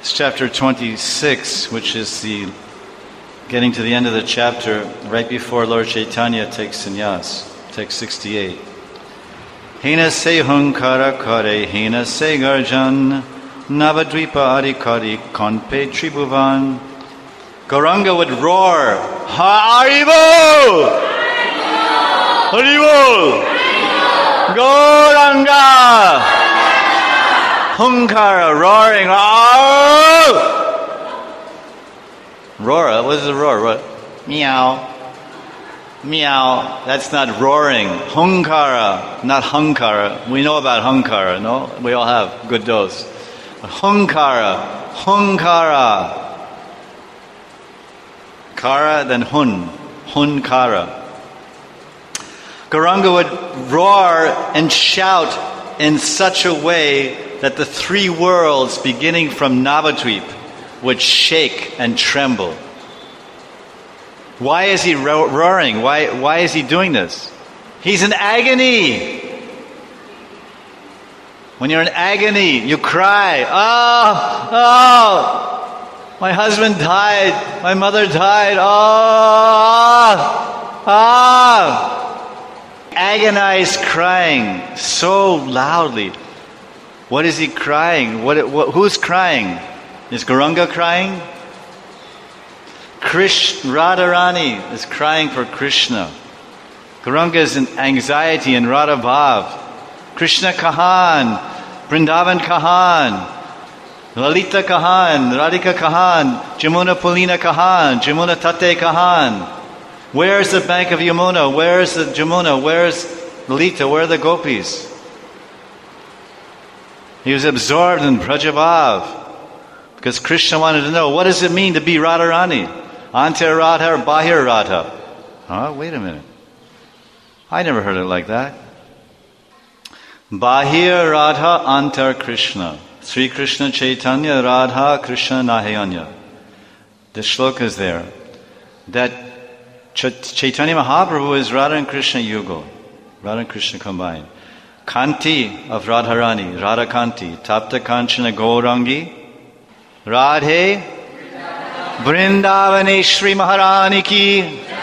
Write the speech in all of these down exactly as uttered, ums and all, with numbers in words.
It's chapter twenty-six, which is the getting to the end of the chapter right before Lord Chaitanya takes sannyas, takes sixty-eight. Hena se hunkara kare, hena se garjan, Navadvipa adikari konpe tribhuvan. Gauranga would roar, Haribo! Haribo! Gauranga! Hunkara, roaring, oh! Roar, what is a roar? What? Meow. Meow. That's not roaring. Hunkara, not hunkara. We know about hunkara, no? We all have good dose. Hunkara, hunkara. Kara, then hun. Hunkara. Gauranga would roar and shout in such a way that the three worlds beginning from Navadvip would shake and tremble. Why is he ro- roaring? Why, why is he doing this? He's in agony. When you're in agony, you cry, oh, oh, my husband died, my mother died, oh, ah. Agonized crying so loudly. What is he crying? What, what, who's crying? Is Gauranga crying? Krishna, Radharani is crying for Krishna. Gauranga is in anxiety and Radha Bhav. Krishna Kahan, Vrindavan Kahan, Lalita Kahan, Radhika Kahan, Jamuna Pulina Kahan, Jamuna Tate Kahan. Where's the bank of Yamuna? Where's the Jamuna? Where's Lalita? Where are the gopis? He was absorbed in Brajabhav because Krishna wanted to know, what does it mean to be Radharani? Antar Radha or Bahir Radha? Huh? Wait a minute. I never heard it like that. Bahir Radha Antar Krishna. Sri Krishna Chaitanya Radha Krishna Nahayanya. The shloka is there. That Ch- Chaitanya Mahaprabhu is Radha and Krishna Yugal. Radha and Krishna combined. Kanti of Radharani, Radha Kanti, Tapta Kanchana Gaurangi, Radhe, Vrindavaneshri Maharani ki,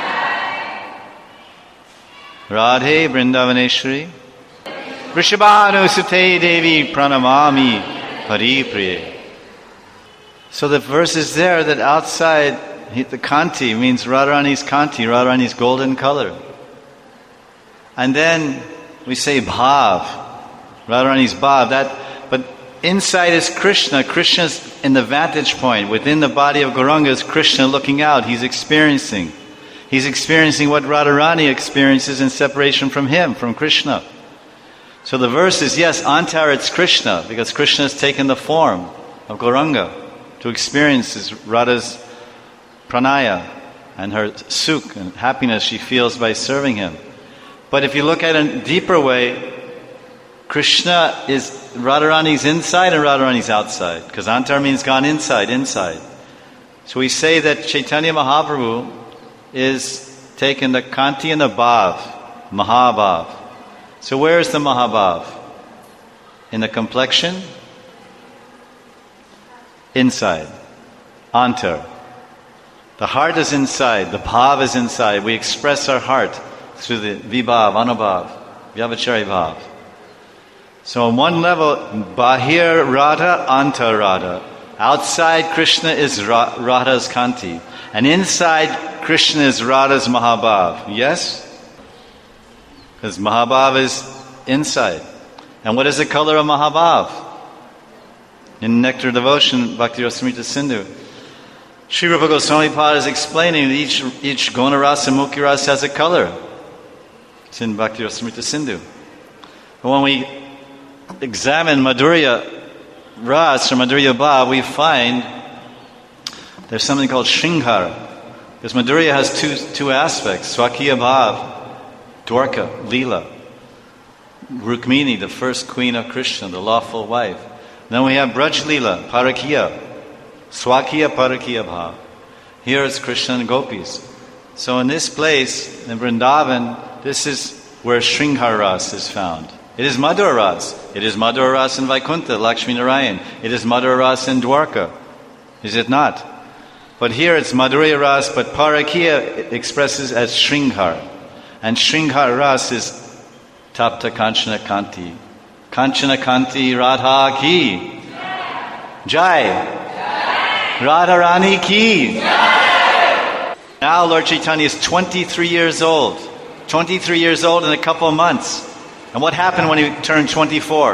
Radhe, Vrindavaneshri, Vrishabhanu Sute Devi Pranamami Paripriye. So the verse is there that outside, the Kanti means Radharani's Kanti, Radharani's golden color. And then we say Bhav, Radharani's Bhav, that, but inside is Krishna. Krishna's in the vantage point. Within the body of Gauranga is Krishna looking out. He's experiencing. He's experiencing what Radharani experiences in separation from him, from Krishna. So the verse is, yes, Antar, it's Krishna, because Krishna has taken the form of Gauranga to experience his Radha's pranaya and her sukh and happiness she feels by serving him. But if you look at it in a deeper way, Krishna is Radharani's inside and Radharani's outside. Because Antar means gone inside, inside. So we say that Chaitanya Mahaprabhu is taken the Kanti and the Bhav, Mahabhav. So where is the Mahabhav? In the complexion? Inside. Antar. The heart is inside, the Bhav is inside. We express our heart through the Vibhav, Anubhav, Vyavachari Bhav. So on one level, Bahir Radha, Antar Radha. Outside Krishna is Ra- Radha's Kanti. And inside Krishna is Radha's Mahabhav. Yes? Because Mahabhav is inside. And what is the color of Mahabhav? In Nectar Devotion, Bhakti Rasamrita Sindhu, Sri Rupa Goswami Pad is explaining that each, each Gona Rasa and Mukhi Rasa has a color. It's in Bhakti Rasamrita Sindhu. But when we examine Madhurya Ras or Madhurya Bhav, we find there's something called Shringhara. Because Madhurya has two two aspects, Swakiya Bhav, Dwarka, Leela. Rukmini, the first queen of Krishna, the lawful wife. Then we have Braj Leela, Parakiya, Swakiya Parakiya Bhav. Here it's Krishna and Gopis. So in this place, in Vrindavan, this is where Shringhara Ras is found. It is Madhura Ras. It is Madhura Ras in Vaikuntha, Lakshmi Narayan. It is Madhura Ras in Dwarka, Is it not? But here it's Madhurya Ras, but Parakiya expresses as Shringhar. And Shringhar Ras is Tapta Kanchana Kanti. Kanchana Kanti Radha ki. Jai. Radha Rani ki. Now Lord Chaitanya is twenty-three years old. twenty-three years old in a couple of months. And what happened when he turned twenty-four?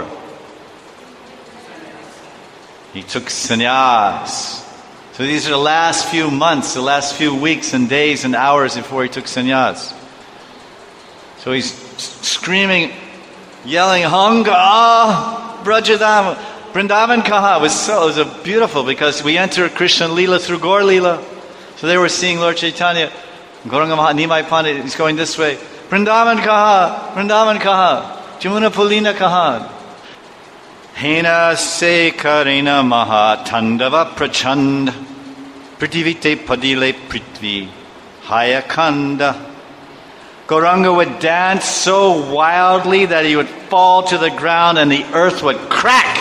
He took sannyas. So these are the last few months, the last few weeks and days and hours before he took sannyas. So he's screaming, yelling, Hanga, Brajadam, Vrindavan Kaha. It was so, it was a beautiful, because we enter Krishna Leela through Gaur Leela. So they were seeing Lord Chaitanya. Gauranga Maha, Nimai Pandit, he's going this way. Vrindavan Kaha, Vrindavan Kaha, Jamuna Pulina Kaha. Hena se karena maha tandava prachand Prithivite padile prithvi hayakanda. Gauranga would dance so wildly that he would fall to the ground and the earth would crack.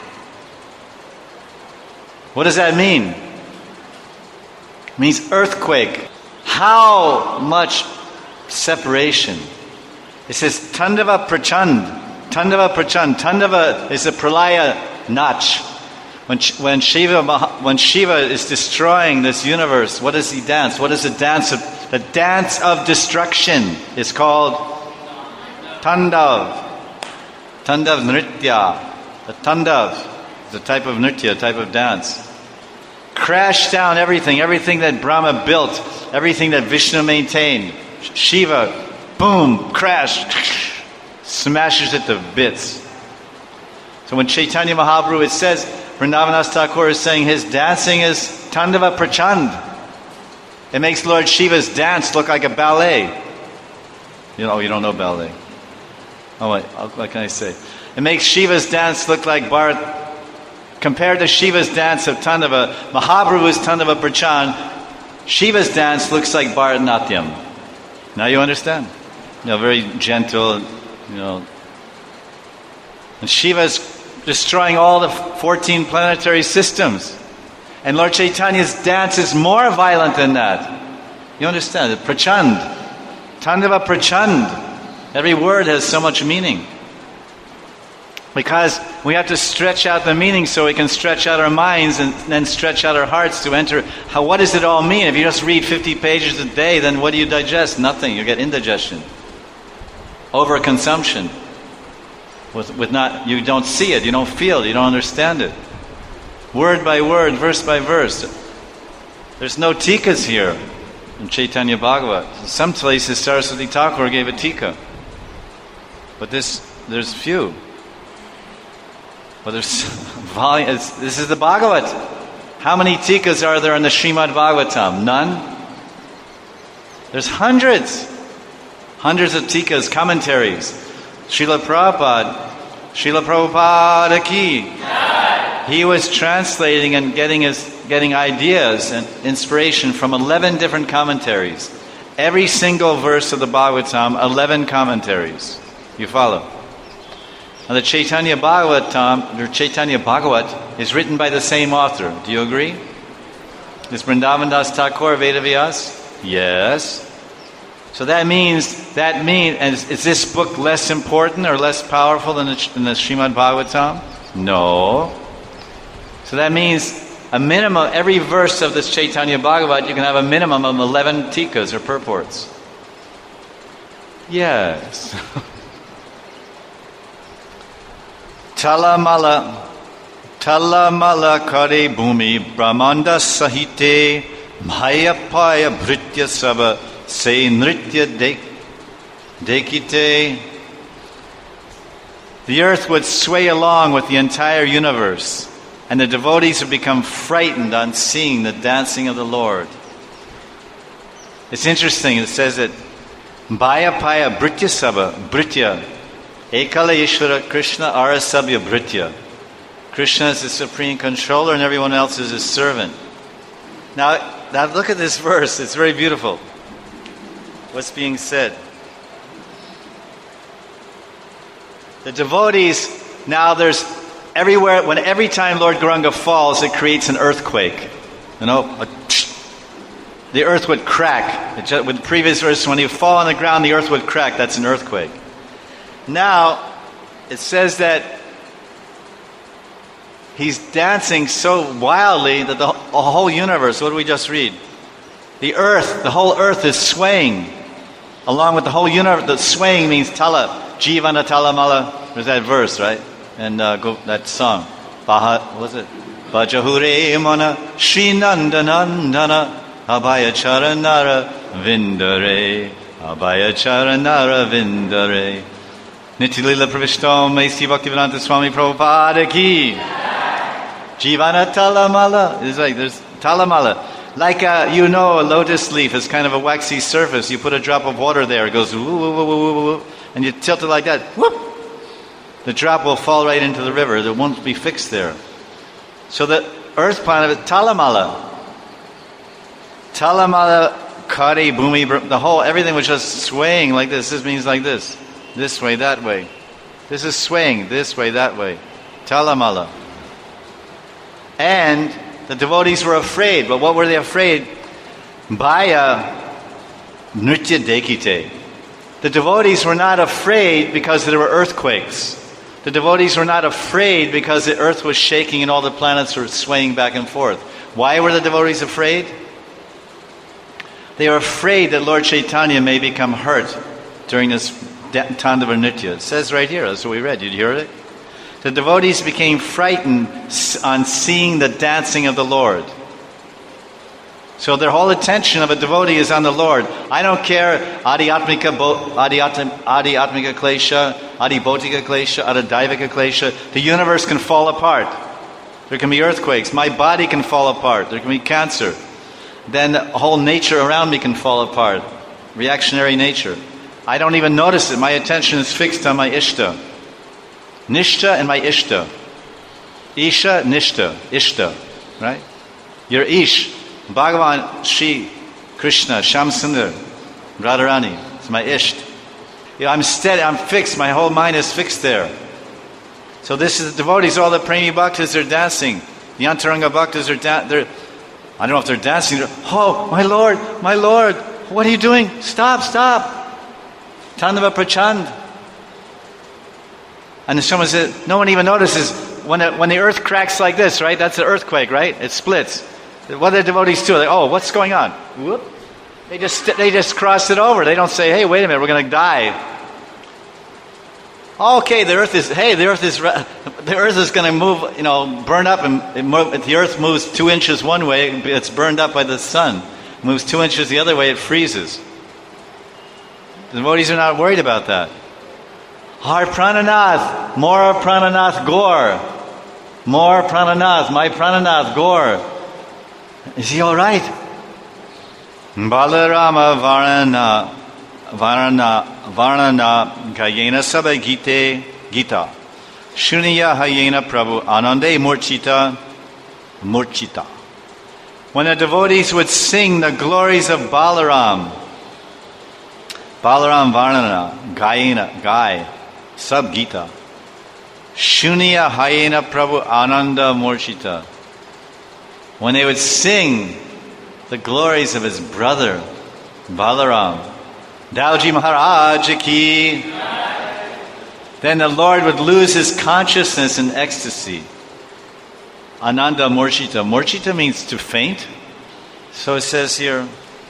What does that mean? It means earthquake. How much separation? It says Tandava Prachand. Tandava Prachand. Tandava is a pralaya notch. When, when, Shiva, when Shiva is destroying this universe, what does he dance? What is the dance of... The dance of destruction is called Tandav. Tandav Nritya. The Tandav is a type of Nritya, a type of dance. Crash down everything, everything that Brahma built, everything that Vishnu maintained. Shiva, boom, crash, smashes it to bits. So when Chaitanya Mahaprabhu, it says, Vrindavan Thakur is saying his dancing is Tandava Prachand. It makes Lord Shiva's dance look like a ballet. You know, you don't know ballet. Oh wait, what can I say? It makes Shiva's dance look like Bharat. Compared to Shiva's dance of Tandava, Mahaprabhu's Tandava Prachand, Shiva's dance looks like Bharatnatyam. Now you understand? You know, very gentle, you know. And Shiva's destroying all the fourteen planetary systems. And Lord Chaitanya's dance is more violent than that. You understand? Prachand. Tandava Prachand. Every word has so much meaning. Because we have to stretch out the meaning so we can stretch out our minds and then stretch out our hearts to enter. How, what does it all mean? If you just read fifty pages a day, then what do you digest? Nothing. You get indigestion. Overconsumption. With, with not, you don't see it, you don't feel it, you don't understand it. Word by word, verse by verse. There's no tikas here in Chaitanya Bhagavat. Some places Saraswati Thakur gave a tika. But this, there's few. But there's volume. It's, this is the Bhagavat. How many tikas are there in the Srimad Bhagavatam? None? There's hundreds. Hundreds of tikas, commentaries. Srila Prabhupada. Srila Prabhupada ki. He was translating and getting his, getting ideas and inspiration from eleven different commentaries. Every single verse of the Bhagavatam, eleven commentaries. You follow? Now the Chaitanya Bhagavatam, or Chaitanya Bhagavat, is written by the same author. Do you agree? Is Vrindavan Das Thakur Vedavyas? Yes. So that means, that means, and is, is this book less important or less powerful than the, than the Srimad Bhagavatam? No. So that means a minimum, every verse of this Chaitanya Bhagavat, you can have a minimum of eleven tikas or purports. Yes. Talamala, talamala kare bhumi brahmanda sahite bhayapaya bhritya sava se nritya dekite. The earth would sway along with the entire universe, and the devotees would become frightened on seeing the dancing of the Lord. It's interesting, it says that bhayapaya bhritya sava, bhritya, Ekala Yeshwara Krishna Arasabhya Bhritya. Krishna is the supreme controller and everyone else is his servant. Now, now look at this verse. It's very beautiful. What's being said? The devotees, now there's everywhere, when every time Lord Gauranga falls, it creates an earthquake. You know, a the earth would crack. It just, with the previous verse, when he would fall on the ground, the earth would crack. That's an earthquake. Now, it says that he's dancing so wildly that the, the whole universe, what did we just read? The earth, the whole earth is swaying. Along with the whole universe, the swaying means tala. Jivana tala mala. There's that verse, right? And uh, go, that song. Baha, what was it? Bajahure mana Srinandanandana Abhaya Charanara Vindare Abhaya Charanara Vindare Nitilila Pravishtam Maisi Bhaktivedanta Swami Prabhupada Ki Jivana Talamala. It's like there's Talamala. Like a, you know, a lotus leaf is kind of a waxy surface. You put a drop of water there, it goes woo, woo, woo, woo, woo, woo, and you tilt it like that. Whoop! The drop will fall right into the river. It won't be fixed there. So the earth planet is Talamala. Talamala, Kari, Bhumi, the whole, everything was just swaying like this. This means like this. This way, that way. This is swaying this way, that way. Talamala. And the devotees were afraid. But what were they afraid? Bhaya Nritya Dekite. The devotees were not afraid because there were earthquakes. The devotees were not afraid because the earth was shaking and all the planets were swaying back and forth. Why were the devotees afraid? They were afraid that Lord Chaitanya may become hurt during this Tandava Nritya. It says right here, that's what we read. Did you hear it? The devotees became frightened on seeing the dancing of the Lord. So their whole attention of a devotee is on the Lord. I don't care, Adhyatmika, Adhyatmika Klesha, Adhibautika Klesha, Adhidaivika Klesha. The universe can fall apart. There can be earthquakes. My body can fall apart. There can be cancer. Then the whole nature around me can fall apart. Reactionary nature. I don't even notice it. My attention is fixed on my Ishta. Nishta and my Ishta. Isha, Nishta, Ishta. Right? Your Ish. Bhagavan, Shri, Krishna, Shamsundar, Radharani. It's my Isht. You know, I'm steady, I'm fixed. My whole mind is fixed there. So this is the devotees, all the Premi Bhaktas, they're dancing. The Antaranga Bhaktas are dancing. I don't know if they're dancing. They're, oh, my Lord, my Lord, what are you doing? Stop, stop. Tandava Prachand. And then someone says, no one even notices when, it, when the earth cracks like this, right? That's an earthquake, right? It splits. What do the devotees do? Like, oh, what's going on? Whoop. They just they just cross it over. They don't say, hey, wait a minute, we're going to die. Okay, the earth is, hey, the earth is, the earth is going to move, you know, burn up, and it move, if the earth moves two inches one way, it's burned up by the sun. It moves two inches the other way, it freezes. The devotees are not worried about that. Har Prananath, more Prananath Gaur. More Prananath, my Prananath Gaur. Is he all right? Balarama Varana Varana Varana Gayena Sabha Gite Gita Shuniya Hayena Prabhu Anande Murchita Murchita. When the devotees would sing the glories of Balaram, Balaram Varana Gayena Gai Sab Gita Shuniya Hayena Prabhu Ananda Murchita. When they would sing the glories of his brother, Balaram, Dauji Maharaj Ki, then the Lord would lose his consciousness in ecstasy. Ananda Murchita. Murchita means to faint. So it says here,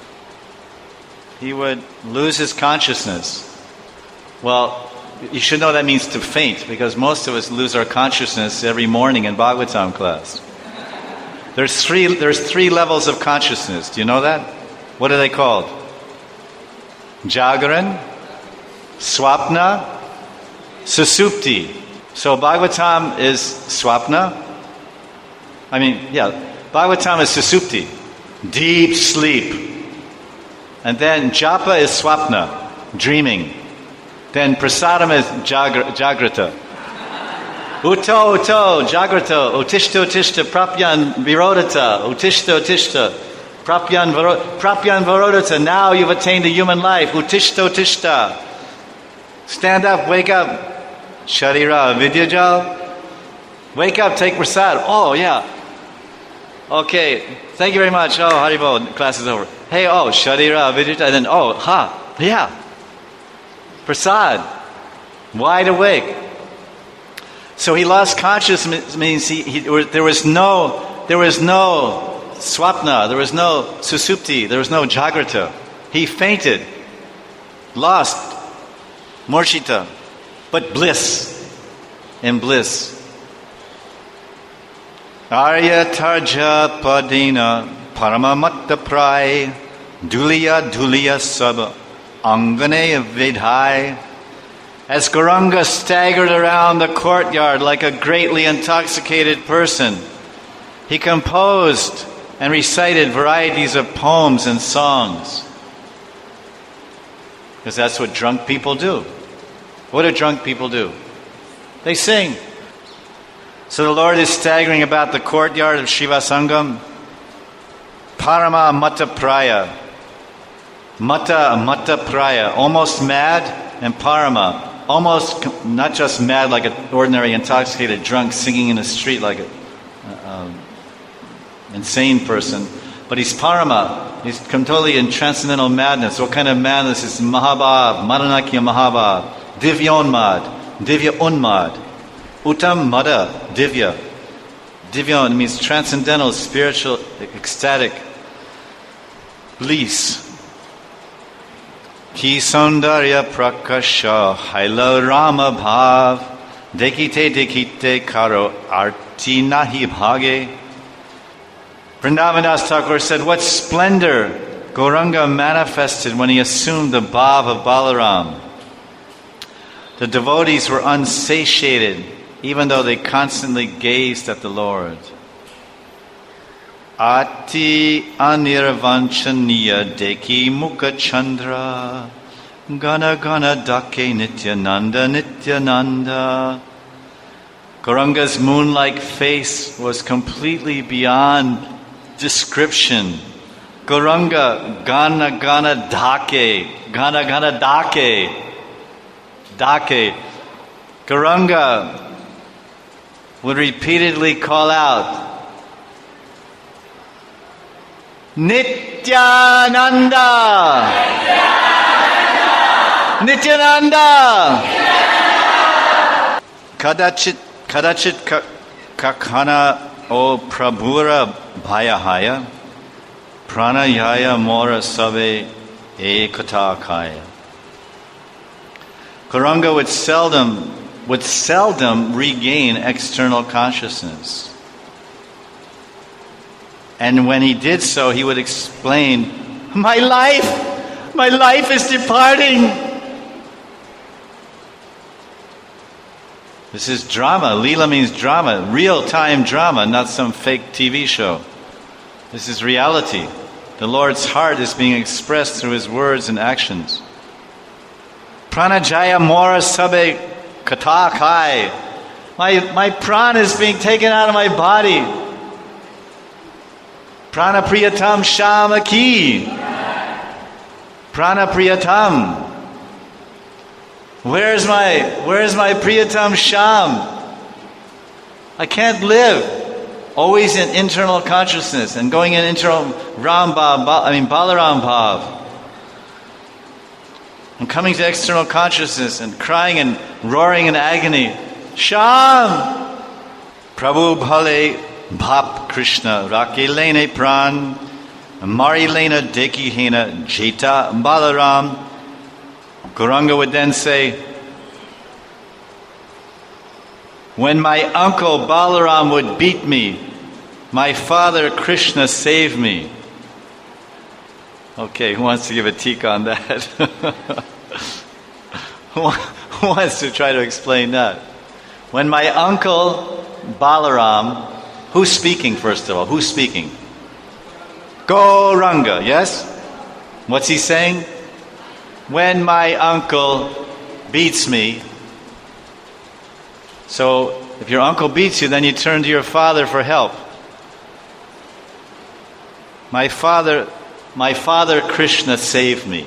he would lose his consciousness. Well, you should know that means to faint, because most of us lose our consciousness every morning in Bhagavatam class. There's three, there's three levels of consciousness. Do you know that? What are they called? Jagaran, Swapna, Susupti. So Bhagavatam is Swapna. I mean, yeah, Bhagavatam is Susupti, deep sleep. And then Japa is Swapna, dreaming. Then Prasadam is Jagra, Jagrata. Uto, uto, jagrata, utishta, utishta, prapyan, virodata, utishta, utishta, prapyan, prapyan, virodata. Now you've attained a human life. Utishta, utishta. Stand up, wake up. Sharira, vidyajal. Wake up, take prasad. Oh, yeah. Okay, thank you very much. Oh, Haribol, class is over. Hey, oh, Sharira, Vidita, and then, oh, ha, yeah. Prasad. Wide awake. So he lost consciousness, means he, he, there was no, there was no swapna, there was no susupti, there was no jagrata. He fainted, lost, morchita, but bliss, in bliss. Arya tarja padina paramamatta prai duliya duliya sab angane vidhai. As Gauranga staggered around the courtyard like a greatly intoxicated person, he composed and recited varieties of poems and songs. Because that's what drunk people do. What do drunk people do? They sing. So the Lord is staggering about the courtyard of Shiva Sangam. Parama Mata Praya. Mata Mata Praya. Almost mad, and Parama. Almost not just mad like an ordinary intoxicated drunk singing in the street like an uh, insane person. But he's Parama. He's totally in transcendental madness. What kind of madness is Mahabhav, Madanakya Mahabhav, Divyonmad, Divya Unmad, Uttam Mada, Divya. Divya means transcendental, spiritual, ecstatic bliss. Ki Saundarya Prakasha Haila Rama Bhav Dekite Dekite Karo Arti Nahi Bhage. Vrindavan Thakur said, what splendor Gauranga manifested when he assumed the bhav of Balaram. The devotees were unsatiated, even though they constantly gazed at the Lord. Ati anirvanchaniya deki mukha chandra gana gana dake nityananda nityananda. Gauranga's moon-like face was completely beyond description. Gauranga gana gana dake, gana gana dake, dake. Gauranga would repeatedly call out, Nityananda! Nityananda! Kadachit, kadachit kakana o prabhura bhayahaya pranayaya mora sabe ekatakaya. Gauranga would seldom, would seldom regain external consciousness. And when he did so, he would explain, my life, my life is departing. This is drama. Leela means drama, real-time drama, not some fake T V show. This is reality. The Lord's heart is being expressed through his words and actions. Pranajaya mora sabe katakai. My, my prana is being taken out of my body. Prana priyatam shama ki. Prana priyatam. Where's my, where's my priyatam sham? I can't live. Always in internal consciousness and going in internal Ram Bhav, I mean Balaram Bhav. And coming to external consciousness and crying and roaring in agony. Sham! Prabhu Bhale Bhap Krishna Rake Lene Pran Mari Lena Deki Hena Jeta Balaram. Gauranga would then say, when my uncle Balaram would beat me, my father Krishna saved me. Okay, who wants to give a tika on that? Who wants to try to explain that? When my uncle Balaram, who's speaking first of all? Who's speaking? Gauranga, yes? What's he saying? When my uncle beats me. So, if your uncle beats you, then you turn to your father for help. My father, my father Krishna saved me.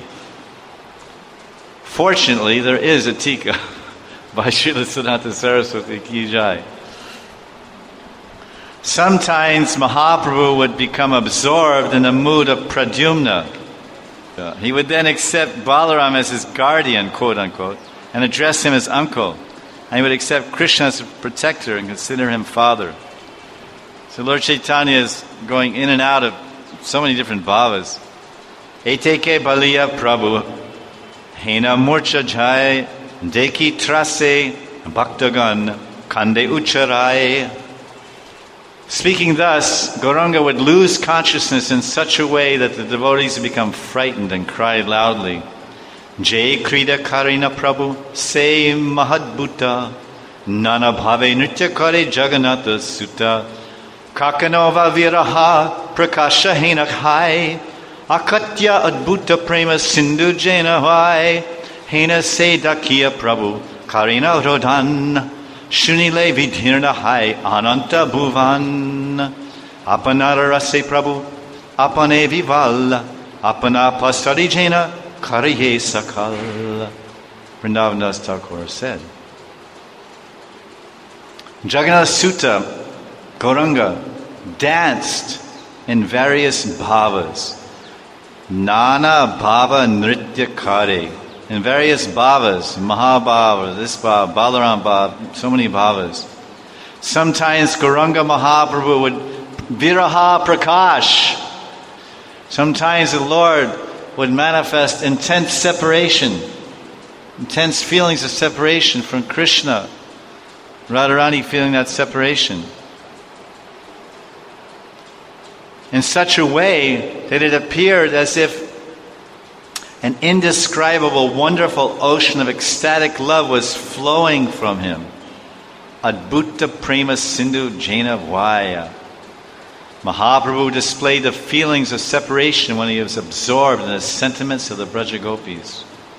Fortunately, there is a tika by Srila Sanatana Saraswati Ki Jai. Sometimes Mahaprabhu would become absorbed in the mood of Pradyumna. Uh, he would then accept Balaram as his guardian, quote unquote, and address him as uncle. And he would accept Krishna as a protector and consider him father. So Lord Chaitanya is going in and out of so many different bhavas. Eteke baliya Prabhu, hena murcha jai, deki trase, bhaktagan, kande ucharai. Speaking thus, Gauranga would lose consciousness in such a way that the devotees would become frightened and cry loudly. Jai Krida Karina Prabhu, Se Mahadbhuta, Nana Bhave Nritya Kare Jagannatha Sutta, Kakanova Viraha, Prakasha Hena Hai, Akatya Adbhuta Prema Sindhu Jena Hai, Hena Se Dakiya Prabhu, Karina Rodhan, Shunile Vidhirna Hai Ananta Bhuvan Apana Rase Prabhu Apane Vival Apana Pastarijena Kariye Sakal. Vrindavan Das Thakur said. Jagannath Sutta, Gauranga, danced in various bhavas. Nana Bhava Nritya Kare. In various bhavas, Mahabhava, this bhava, Balaram bhava, so many bhavas. Sometimes Gauranga Mahaprabhu would viraha prakash. Sometimes the Lord would manifest intense separation, intense feelings of separation from Krishna. Radharani feeling that separation. In such a way that it appeared as if an indescribable, wonderful ocean of ecstatic love was flowing from him. Adbhuta Prema Sindhu Jena Vaya. Mahaprabhu displayed the feelings of separation when he was absorbed in the sentiments of the Braja Gopis.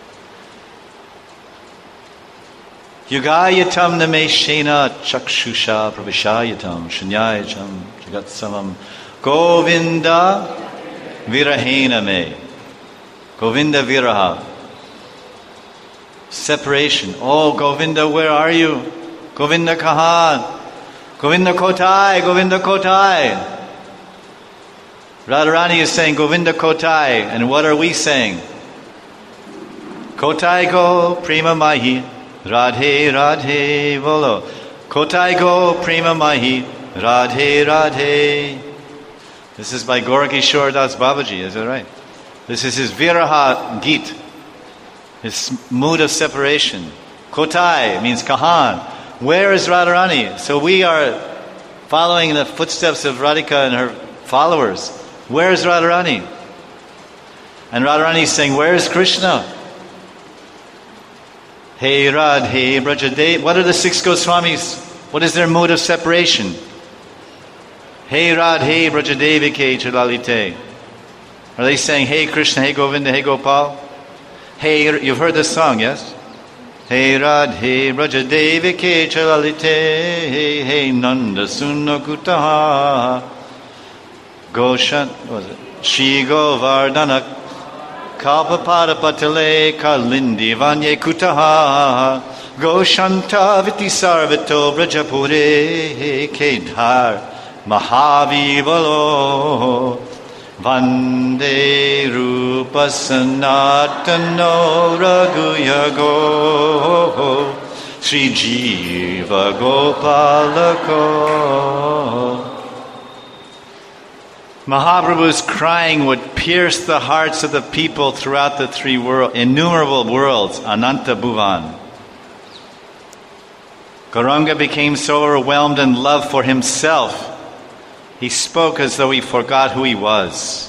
Yugayatam nameshena chakshusha pravishayatam shunyayacham jagatsamam Govinda virahena me. Govinda Viraha. Separation. Oh, Govinda, where are you? Govinda Kahan. Govinda Kotai. Govinda Kotai. Radharani is saying Govinda Kotai. And what are we saying? Kotai go prima mahi. Radhe Radhe Volo. Kotai go prima mahi. Radhe Radhe. This is by Gorakishore Das Babaji. Is that right? This is his Viraha Geet, his mood of separation. Kotai means Kahan. Where is Radharani? So we are following in the footsteps of Radhika and her followers. Where is Radharani? And Radharani is saying, where is Krishna? Hey Radhe Brajadev. What are the six Goswamis? What is their mood of separation? Hey Radhe Brajadevike Chalalite. Are they saying, hey Krishna, hey Govinda, hey Gopal? Hey, you've heard this song, yes? Hey Radhe Brajadevike Chalalite, hey, hey Nanda Sunakutaha, Goshan, what was it? Shri Govardhana Kalpapada Patale Kalindi Vanye Kutaha, Goshanta Viti Sarvato Brajapure Kedhar Mahavivalo. Vande Rupa Sanatano Raghuyago Sri Jiva Gopalako. Mahaprabhu's crying would pierce the hearts of the people throughout the three worlds, innumerable worlds, Ananta Bhuvan. Gauranga became so overwhelmed in love for himself, he spoke as though he forgot who he was.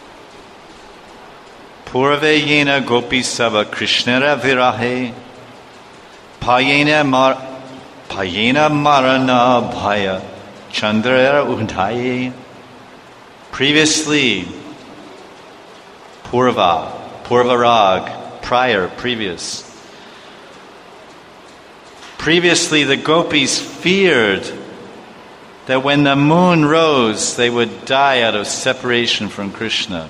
Purve yena gopi sava krishnara virahe payena mar payena marana bhaya chandrara udhaye. Previously, purva, purvarag, prior, previous. Previously, the gopis feared that when the moon rose, they would die out of separation from Krishna.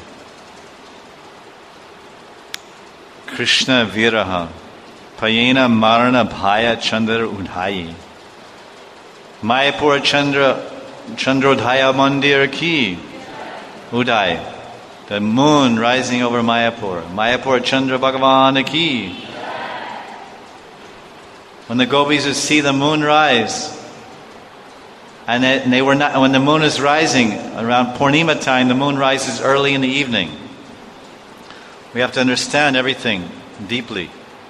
Krishna Viraha, Payena Marana Bhaya Chandra Udhayi. Mayapura Chandra Chandrodhaya Mandir ki. Uday. The moon rising over Mayapur. Mayapur Chandra Bhagavan ki. When the gopis would see the moon rise, and they, and they were not, when the moon is rising around Purnima time, the moon rises early in the evening. We have to understand everything deeply.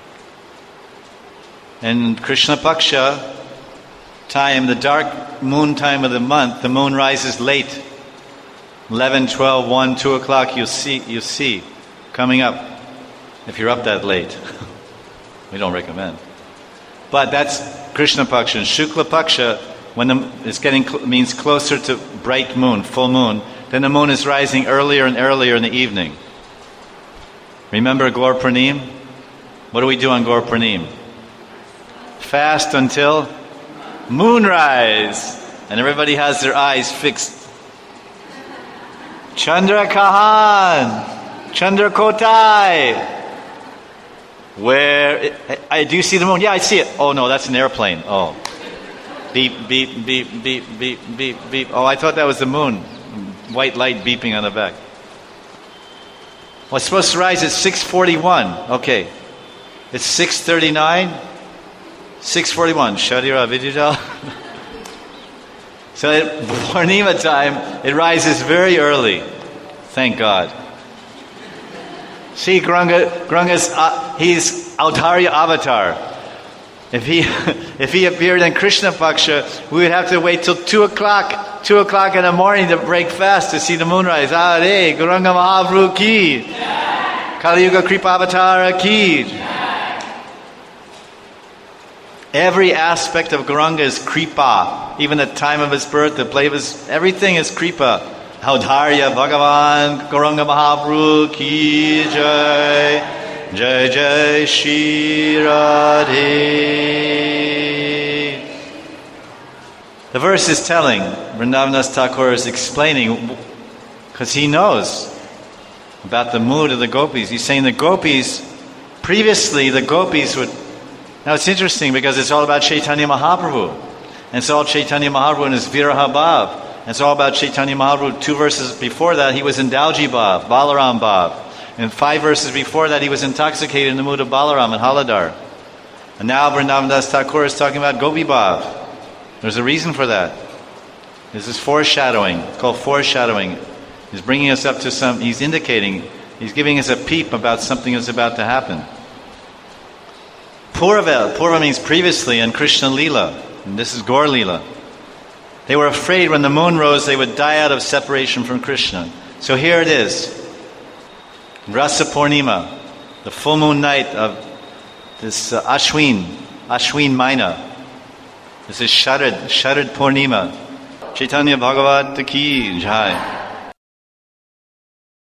In Krishna Paksha time, the dark moon time of the month, the moon rises late. eleven, twelve, one, two o'clock you see you see coming up. If you're up that late. We don't recommend. But that's Krishna Paksha. Shukla Paksha, when the, it's getting means closer to bright moon, full moon, then the moon is rising earlier and earlier in the evening. Remember Gaur Purnim? What do we do on Gaur Purnim? Fast until moonrise. And everybody has their eyes fixed. Chandra Kahan, Chandra Kotai. Where I, I do you see the moon? Yeah, I see it. Oh no, that's an airplane. Oh, beep beep beep beep beep beep beep. Oh, I thought that was the moon. White light beeping on the back. Well, it's supposed to rise at six forty-one. Okay, it's six thirty-nine. six forty-one. Sharira Vidya. So at Purnima time, it rises very early. Thank God. See, Gauranga, Gauranga's, uh, he's Autarya avatar. If he if he appeared in Krishna Paksha, we would have to wait till two o'clock, two o'clock in the morning to break fast to see the moonrise. Ah, hey, Gauranga Mahaprabhu ki. Kali Yuga Kripa Avatara ki. Every aspect of Gauranga is Kripa. Even the time of his birth, the play of his, everything is Kripa. Audharya Bhagavan Gauranga Mahaprabhu ki jai. Jai Jai Shri Radhe. The verse is telling, Vrindavan Thakur is explaining, because he knows about the mood of the gopis. He's saying the gopis, previously the gopis would. Now it's interesting because it's all about Chaitanya Mahaprabhu. And it's all Chaitanya Mahaprabhu and his Viraha Bhav. And it's all about Chaitanya Mahaprabhu. Two verses before that, he was in Dauji Bhav, Balaram Bhav. And five verses before that, he was intoxicated in the mood of Balaram and Haladar. And now Vrindavan Das Thakur is talking about Gopi Bhav. There's a reason for that. This is foreshadowing. It's called foreshadowing. He's bringing us up to some, he's indicating, he's giving us a peep about something that's about to happen. Purva, Purva means previously in Krishna Leela, and this is Gaur Leela. They were afraid when the moon rose they would die out of separation from Krishna. So here it is, Rasa Purnima, the full moon night of this uh, Ashwin, Ashwin Maina. This is Sharad, Sharad Purnima. Chaitanya Bhagavat ki jai.